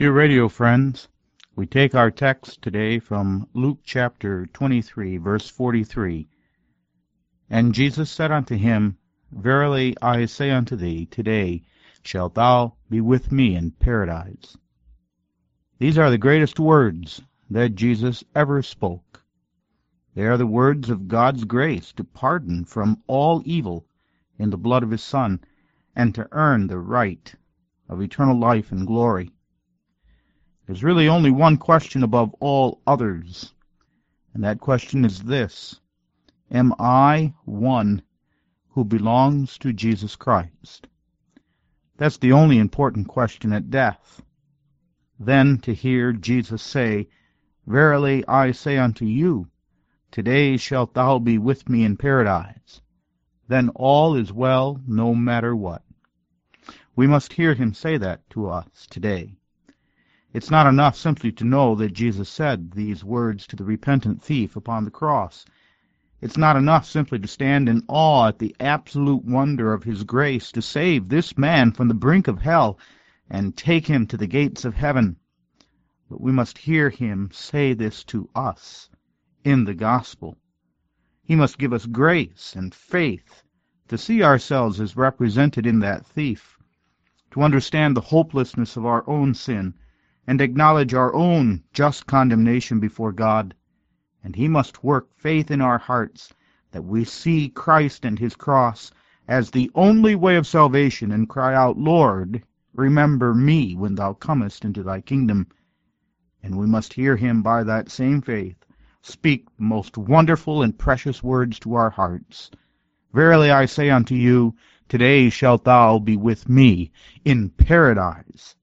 Dear radio friends, we take our text today from Luke chapter 23, verse 43. And Jesus said unto him, Verily I say unto thee, today shalt thou be with me in paradise. These are the greatest words that Jesus ever spoke. They are the words of God's grace to pardon from all evil in the blood of his Son, and to earn the right of eternal life and glory. There's really only one question above all others, and that question is this: am I one who belongs to Jesus Christ? That's the only important question at death. Then to hear Jesus say, Verily I say unto you, today shalt thou be with me in paradise, then all is well no matter what. We must hear him say that to us today. It's not enough simply to know that Jesus said these words to the repentant thief upon the cross. It's not enough simply to stand in awe at the absolute wonder of his grace to save this man from the brink of hell and take him to the gates of heaven. But we must hear him say this to us in the gospel. He must give us grace and faith to see ourselves as represented in that thief, to understand the hopelessness of our own sin, and acknowledge our own just condemnation before God. And he must work faith in our hearts that we see Christ and his cross as the only way of salvation, and cry out, Lord, remember me when thou comest into thy kingdom. And we must hear him by that same faith speak the most wonderful and precious words to our hearts. Verily I say unto you, today shalt thou be with me in paradise.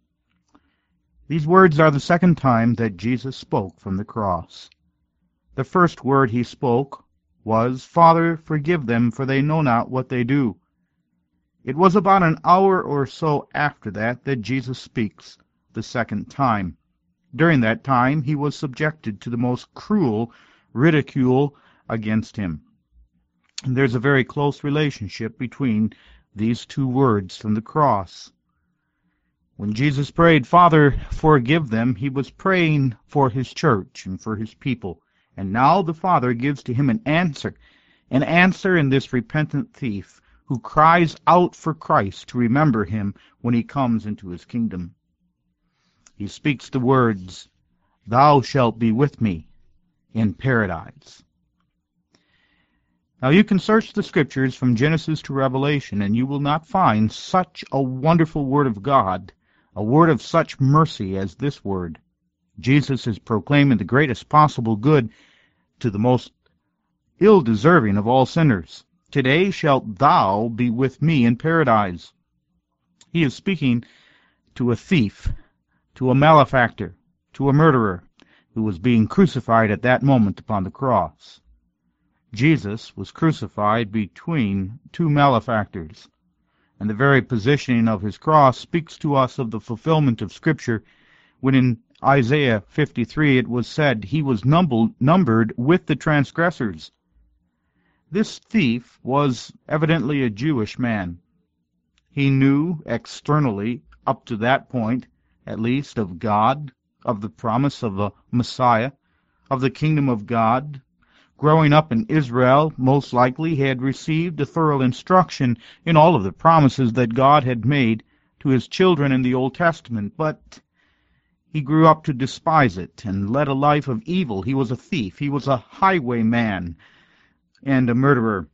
These words are the second time that Jesus spoke from the cross. The first word he spoke was, Father, forgive them, for they know not what they do. It was about an hour or so after that Jesus speaks the second time. During that time he was subjected to the most cruel ridicule against him. And there's a very close relationship between these two words from the cross. When Jesus prayed, Father, forgive them, he was praying for his church and for his people. And now the Father gives to him an answer in this repentant thief who cries out for Christ to remember him when he comes into his kingdom. He speaks the words, Thou shalt be with me in paradise. Now you can search the Scriptures from Genesis to Revelation, and you will not find such a wonderful word of God, a word of such mercy as this word. Jesus is proclaiming the greatest possible good to the most ill-deserving of all sinners. Today shalt thou be with me in paradise. He is speaking to a thief, to a malefactor, to a murderer, who was being crucified at that moment upon the cross. Jesus was crucified between two malefactors, and the very positioning of his cross speaks to us of the fulfillment of Scripture, when in Isaiah 53 it was said, He was numbered with the transgressors. This thief was evidently a Jewish man. He knew externally, up to that point, at least, of God, of the promise of a Messiah, of the kingdom of God. Growing up in Israel, most likely he had received a thorough instruction in all of the promises that God had made to his children in the Old Testament, but he grew up to despise it and led a life of evil. He was a thief. He was a highwayman and a murderer.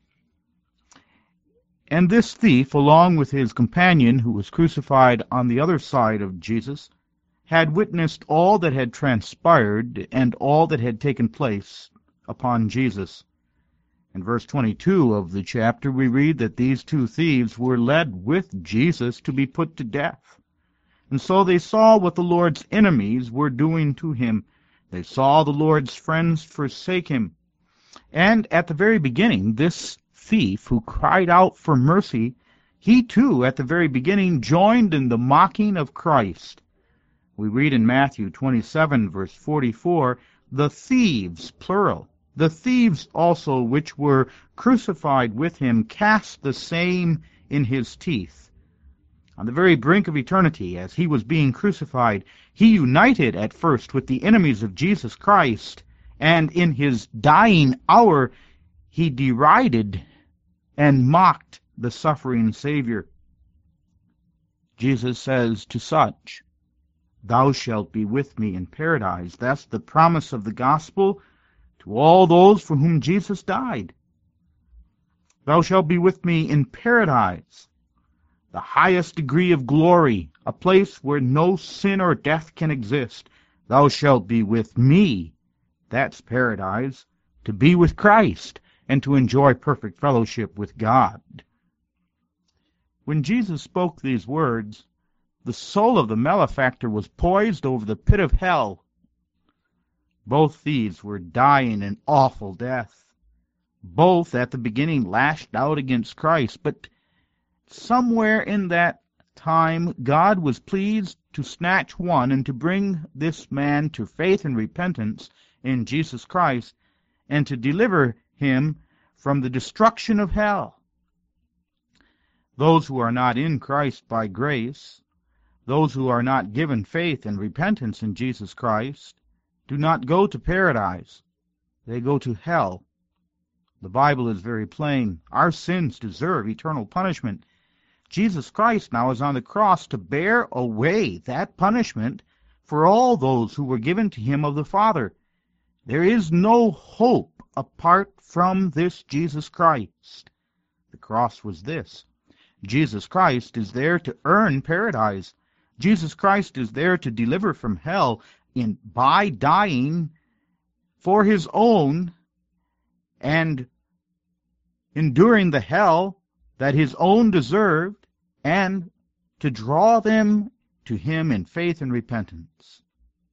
And this thief, along with his companion who was crucified on the other side of Jesus, had witnessed all that had transpired and all that had taken place upon Jesus. In verse 22 of the chapter we read that these two thieves were led with Jesus to be put to death. And so they saw what the Lord's enemies were doing to him. They saw the Lord's friends forsake him. And at the very beginning, this thief who cried out for mercy, he too at the very beginning joined in the mocking of Christ. We read in Matthew 27, verse 44, the thieves, plural, the thieves also which were crucified with him cast the same in his teeth. On the very brink of eternity, as he was being crucified, he united at first with the enemies of Jesus Christ, and in his dying hour he derided and mocked the suffering Savior. Jesus says to such, "Thou shalt be with me in paradise." That's the promise of the gospel to all those for whom Jesus died. Thou shalt be with me in paradise, the highest degree of glory, a place where no sin or death can exist. Thou shalt be with me, that's paradise, to be with Christ and to enjoy perfect fellowship with God. When Jesus spoke these words, the soul of the malefactor was poised over the pit of hell. Both thieves were dying an awful death. Both at the beginning lashed out against Christ, but somewhere in that time God was pleased to snatch one and to bring this man to faith and repentance in Jesus Christ and to deliver him from the destruction of hell. Those who are not in Christ by grace, those who are not given faith and repentance in Jesus Christ, do not go to paradise. They go to hell. The Bible is very plain. Our sins deserve eternal punishment. Jesus Christ now is on the cross to bear away that punishment for all those who were given to him of the Father. There is no hope apart from this Jesus Christ. The cross was this. Jesus Christ is there to earn paradise. Jesus Christ is there to deliver from hell by dying for his own and enduring the hell that his own deserved, and to draw them to him in faith and repentance.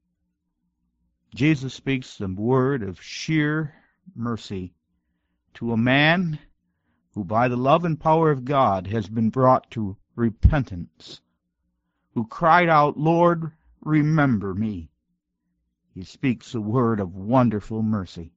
Jesus speaks the word of sheer mercy to a man who by the love and power of God has been brought to repentance, who cried out, "Lord, remember me." He speaks a word of wonderful mercy.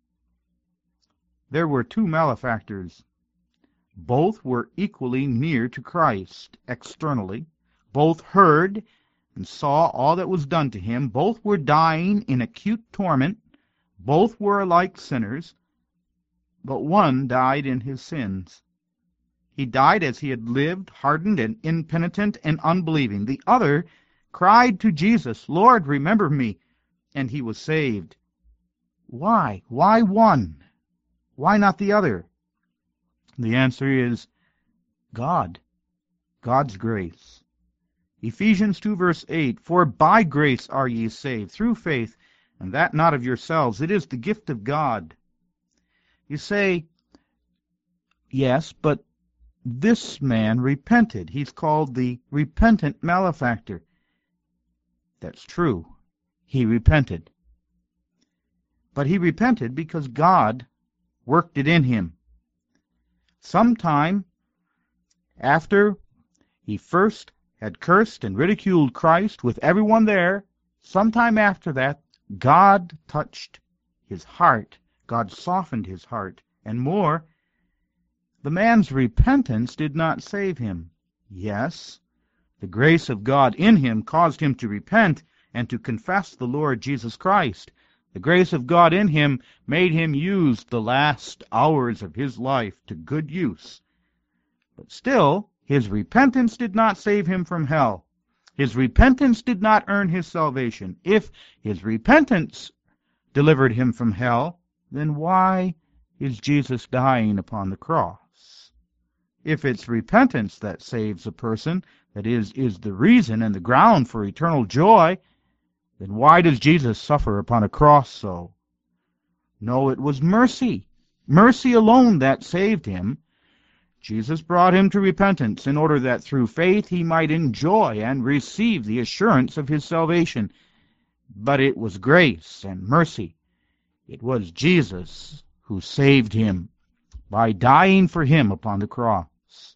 There were two malefactors. Both were equally near to Christ externally. Both heard and saw all that was done to him. Both were dying in acute torment. Both were alike sinners. But one died in his sins. He died as he had lived, hardened and impenitent and unbelieving. The other cried to Jesus, "Lord, remember me," and he was saved. Why? Why one? Why not the other? The answer is God. God's grace. Ephesians 2 verse 8, "For by grace are ye saved, through faith, and that not of yourselves. It is the gift of God." You say, yes, but this man repented. He's called the repentant malefactor. That's true. He repented. But he repented because God worked it in him. Sometime after he first had cursed and ridiculed Christ with everyone there, sometime after that, God touched his heart. God softened his heart. And more, the man's repentance did not save him. Yes, the grace of God in him caused him to repent and to confess the Lord Jesus Christ. The grace of God in him made him use the last hours of his life to good use. But still, his repentance did not save him from hell. His repentance did not earn his salvation. If his repentance delivered him from hell, then why is Jesus dying upon the cross? If it's repentance that saves a person, that is the reason and the ground for eternal joy, then why does Jesus suffer upon a cross so? No, it was mercy. Mercy alone that saved him. Jesus brought him to repentance in order that through faith he might enjoy and receive the assurance of his salvation. But it was grace and mercy. It was Jesus who saved him by dying for him upon the cross.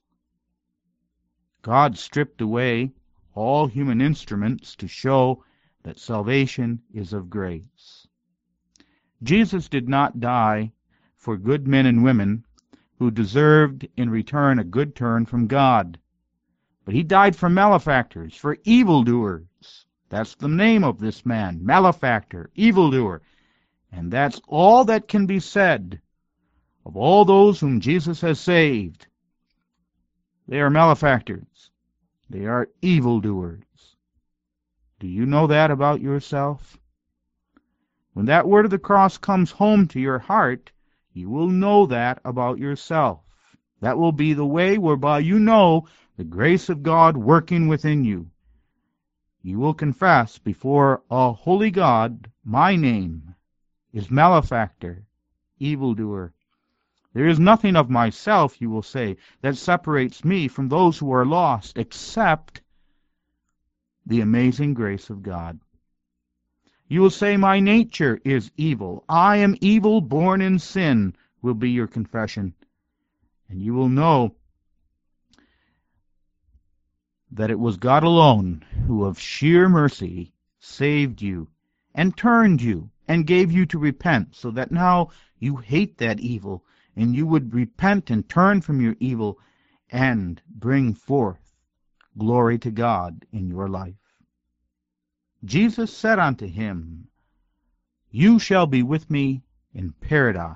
God stripped away all human instruments to show that salvation is of grace. Jesus did not die for good men and women who deserved in return a good turn from God. But he died for malefactors, for evildoers. That's the name of this man, malefactor, evildoer. And that's all that can be said of all those whom Jesus has saved. They are malefactors. They are evildoers. Do you know that about yourself? When that word of the cross comes home to your heart, you will know that about yourself. That will be the way whereby you know the grace of God working within you. You will confess before a holy God, my name is malefactor, evildoer. There is nothing of myself, you will say, that separates me from those who are lost, except the amazing grace of God. You will say, my nature is evil. I am evil, born in sin, will be your confession. And you will know that it was God alone who of sheer mercy saved you and turned you and gave you to repent, so that now you hate that evil and you would repent and turn from your evil and bring forth glory to God in your life. Jesus said unto him, you shall be with me in paradise.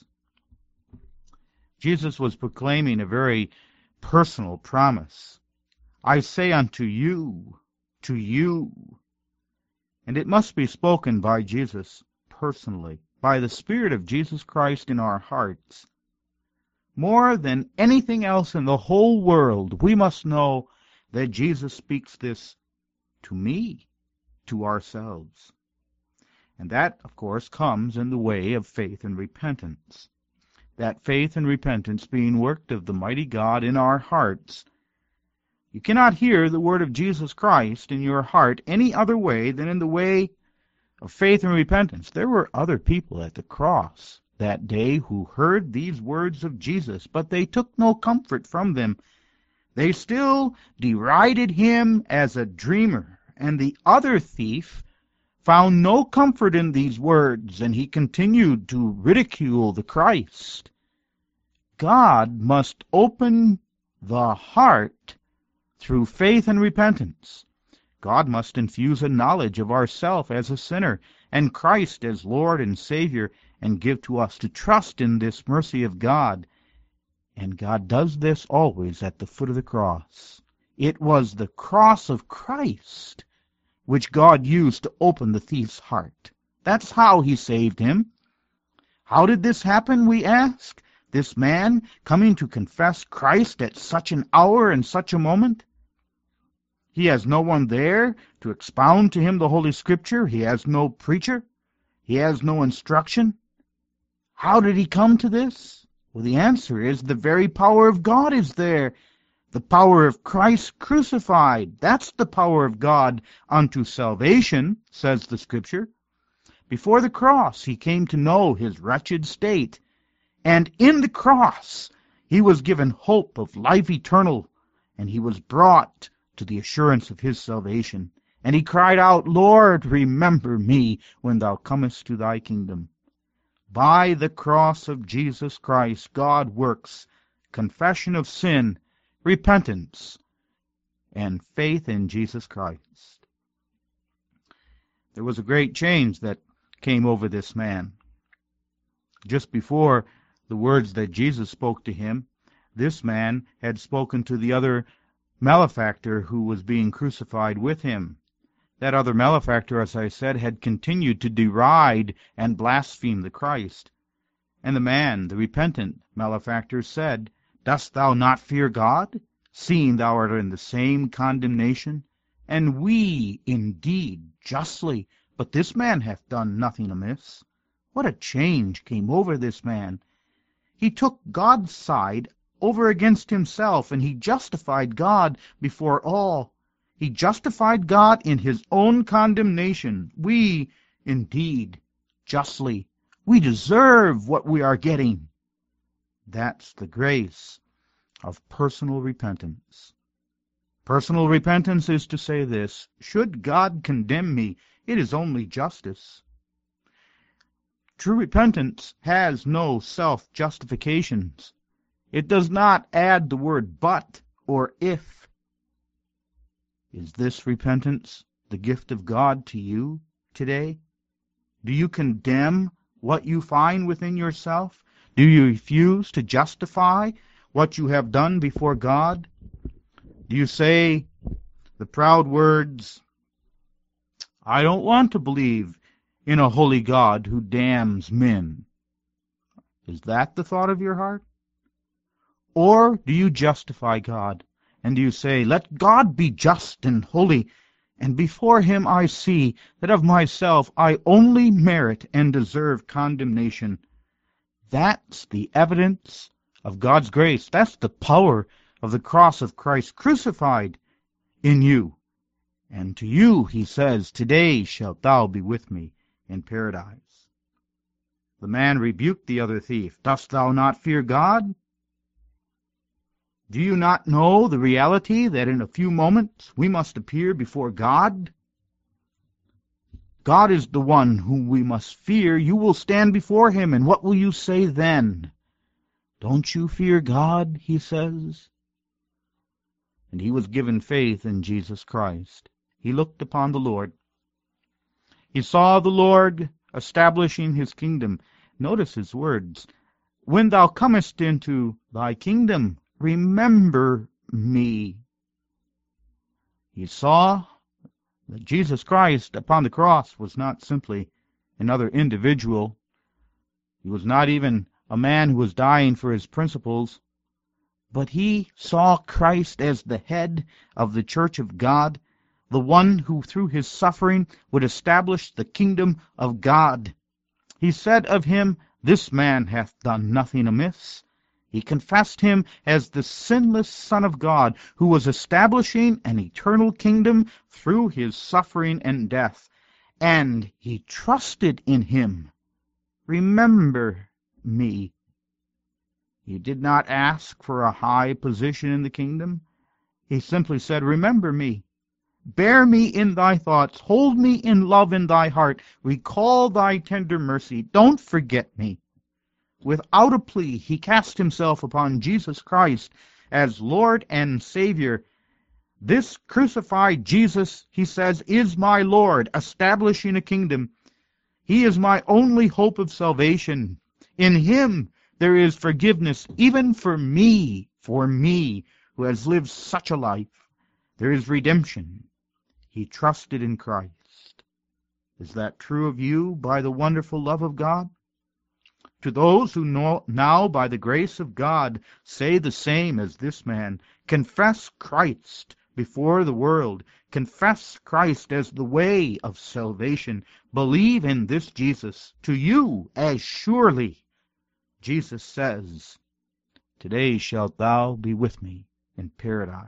Jesus was proclaiming a very personal promise. I say unto you, to you. And it must be spoken by Jesus personally, by the Spirit of Jesus Christ in our hearts. More than anything else in the whole world, we must know that Jesus speaks this to me, to ourselves. And that, of course, comes in the way of faith and repentance. That faith and repentance being worked of the mighty God in our hearts. You cannot hear the word of Jesus Christ in your heart any other way than in the way of faith and repentance. There were other people at the cross that day who heard these words of Jesus, but they took no comfort from them. They still derided him as a dreamer, and the other thief found no comfort in these words, and he continued to ridicule the Christ. God must open the heart through faith and repentance. God must infuse a knowledge of ourself as a sinner and Christ as Lord and Savior, and give to us to trust in this mercy of God. And God does this always at the foot of the cross. It was the cross of Christ which God used to open the thief's heart. That's how he saved him. How did this happen, we ask? This man coming to confess Christ at such an hour and such a moment? He has no one there to expound to him the Holy Scripture. He has no preacher. He has no instruction. How did he come to this? Well, the answer is the very power of God is there. The power of Christ crucified. That's the power of God unto salvation, says the Scripture. Before the cross, he came to know his wretched state. And in the cross, he was given hope of life eternal, and he was brought to the assurance of his salvation. And he cried out, Lord, remember me when thou comest to thy kingdom. By the cross of Jesus Christ, God works confession of sin, repentance, and faith in Jesus Christ. There was a great change that came over this man. Just before the words that Jesus spoke to him, this man had spoken to the other malefactor who was being crucified with him. That other malefactor, as I said, had continued to deride and blaspheme the Christ. And the man, the repentant malefactor, said, Dost thou not fear God, seeing thou art in the same condemnation? And we, indeed, justly, but this man hath done nothing amiss. What a change came over this man! He took God's side over against himself, and he justified God before all. He justified God in his own condemnation. We, indeed, justly, we deserve what we are getting. That's the grace of personal repentance. Personal repentance is to say this: should God condemn me, it is only justice. True repentance has no self-justifications. It does not add the word but or if. Is this repentance the gift of God to you today? Do you condemn what you find within yourself? Do you refuse to justify what you have done before God? Do you say the proud words, I don't want to believe in a holy God who damns men? Is that the thought of your heart? Or do you justify God, and do you say, let God be just and holy, and before him I see that of myself I only merit and deserve condemnation? That's the evidence of God's grace. That's the power of the cross of Christ crucified in you. And to you, he says, today shalt thou be with me in paradise. The man rebuked the other thief. Dost thou not fear God? Do you not know the reality that in a few moments we must appear before God? God is the one whom we must fear. You will stand before him, and what will you say then? Don't you fear God, he says. And he was given faith in Jesus Christ. He looked upon the Lord. He saw the Lord establishing his kingdom. Notice his words. When thou comest into thy kingdom, remember me. He saw that Jesus Christ upon the cross was not simply another individual. He was not even a man who was dying for his principles, but he saw Christ as the head of the church of God, the one who through his suffering would establish the kingdom of God. He said of him, this man hath done nothing amiss. He confessed him as the sinless Son of God, who was establishing an eternal kingdom through his suffering and death. And he trusted in him. Remember me. He did not ask for a high position in the kingdom. He simply said, remember me. Bear me in thy thoughts. Hold me in love in thy heart. Recall thy tender mercy. Don't forget me. Without a plea, he cast himself upon Jesus Christ as Lord and Savior. This crucified Jesus, he says, is my Lord, establishing a kingdom. He is my only hope of salvation. In him there is forgiveness, even for me, who has lived such a life. There is redemption. He trusted in Christ. Is that true of you by the wonderful love of God? To those who now, by the grace of God, say the same as this man, confess Christ before the world, confess Christ as the way of salvation, believe in this Jesus, to you as surely, Jesus says, today shalt thou be with me in paradise.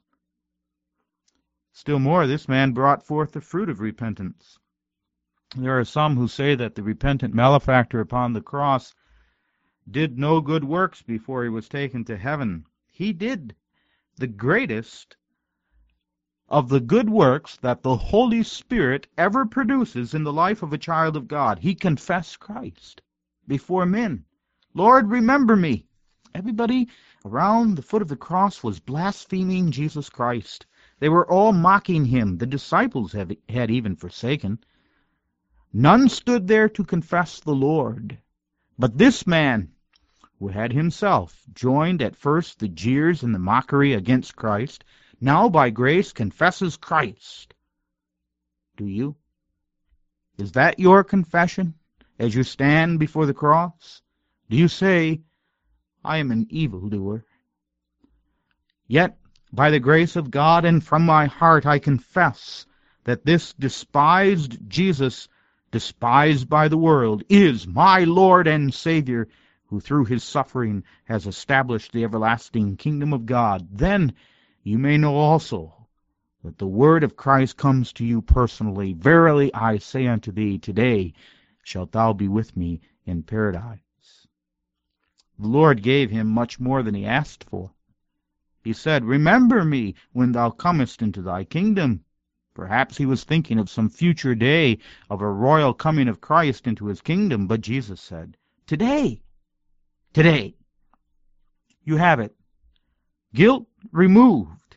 Still more, this man brought forth the fruit of repentance. There are some who say that the repentant malefactor upon the cross did no good works before he was taken to heaven. He did the greatest of the good works that the Holy Spirit ever produces in the life of a child of God. He confessed Christ before men. Lord, remember me. Everybody around the foot of the cross was blaspheming Jesus Christ. They were all mocking him. The disciples had even forsaken. None stood there to confess the Lord. But this man, who had himself joined at first the jeers and the mockery against Christ, now by grace confesses Christ. Do you? Is that your confession as you stand before the cross? Do you say, I am an evildoer? Yet, by the grace of God and from my heart, I confess that this despised Jesus, despised by the world, is my Lord and Savior, who through his suffering has established the everlasting kingdom of God. Then you may know also that the word of Christ comes to you personally. Verily I say unto thee, today shalt thou be with me in paradise. The Lord gave him much more than he asked for. He said, remember me when thou comest into thy kingdom. Perhaps he was thinking of some future day of a royal coming of Christ into his kingdom, but Jesus said, today, you have it. Guilt removed,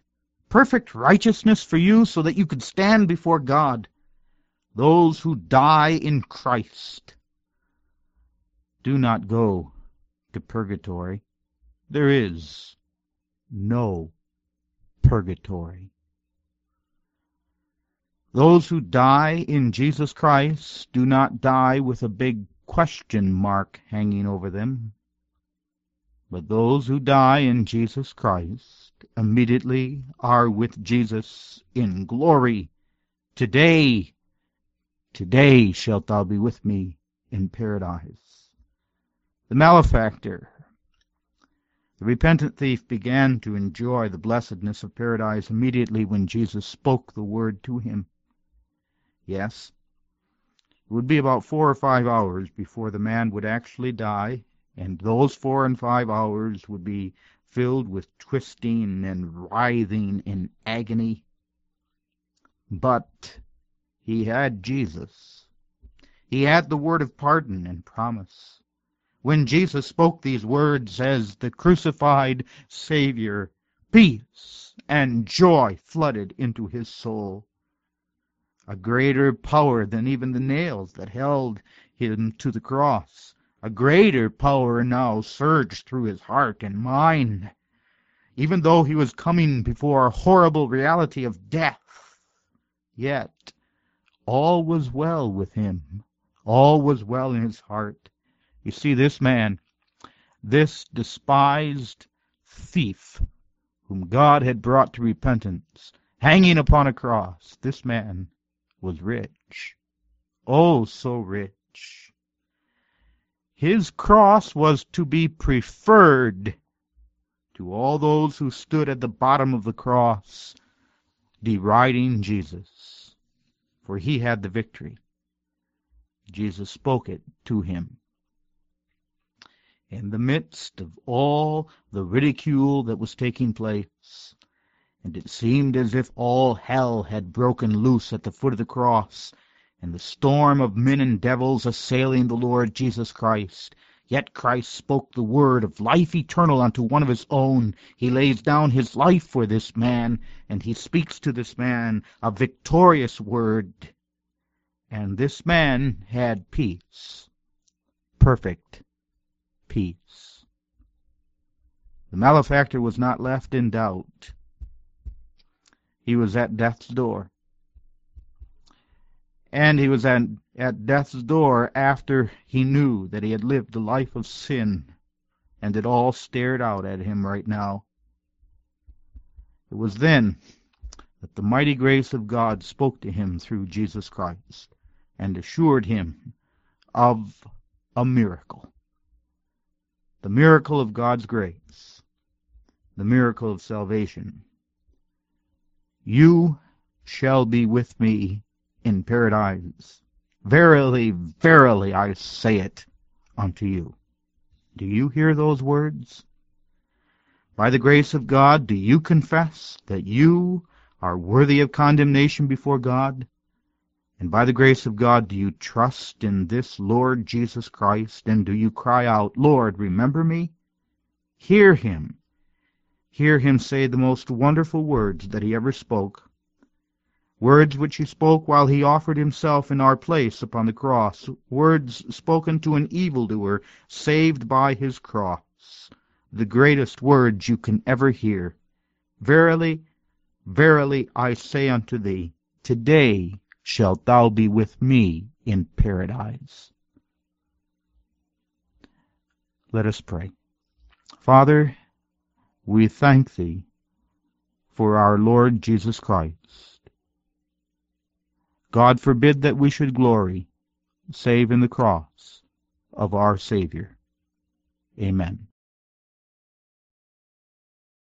perfect righteousness for you so that you could stand before God. Those who die in Christ do not go to purgatory. There is no purgatory. Those who die in Jesus Christ do not die with a big question mark hanging over them. But those who die in Jesus Christ immediately are with Jesus in glory. Today shalt thou be with me in paradise. The malefactor, the repentant thief, began to enjoy the blessedness of paradise immediately when Jesus spoke the word to him. Yes, it would be about 4 or 5 hours before the man would actually die, and those 4 and 5 hours would be filled with twisting and writhing in agony. But he had Jesus. He had the word of pardon and promise. When Jesus spoke these words as the crucified Savior, peace and joy flooded into his soul. A greater power than even the nails that held him to the cross. A greater power now surged through his heart and mind. Even though he was coming before a horrible reality of death, yet all was well with him. All was well in his heart. You see, this man, this despised thief, whom God had brought to repentance, hanging upon a cross, this man was rich. Oh, so rich. His cross was to be preferred to all those who stood at the bottom of the cross, deriding Jesus, for he had the victory. Jesus spoke it to him. In the midst of all the ridicule that was taking place, and it seemed as if all hell had broken loose at the foot of the cross, and the storm of men and devils assailing the Lord Jesus Christ, yet Christ spoke the word of life eternal unto one of his own. He lays down his life for this man, and he speaks to this man a victorious word. And this man had peace, perfect peace. The malefactor was not left in doubt. He was at death's door. And he was at death's door after he knew that he had lived a life of sin, and it all stared out at him right now. It was then that the mighty grace of God spoke to him through Jesus Christ and assured him of a miracle. The miracle of God's grace, the miracle of salvation. You shall be with me in paradise. Verily, verily, I say it unto you. Do you hear those words? By the grace of God, do you confess that you are worthy of condemnation before God? And by the grace of God, do you trust in this Lord Jesus Christ? And do you cry out, Lord, remember me? Hear him. Hear him say the most wonderful words that he ever spoke. Words which he spoke while he offered himself in our place upon the cross. Words spoken to an evildoer, saved by his cross. The greatest words you can ever hear. Verily, verily, I say unto thee, today shalt thou be with me in paradise. Let us pray. Father, we thank thee for our Lord Jesus Christ. God forbid that we should glory save in the cross of our Savior. Amen.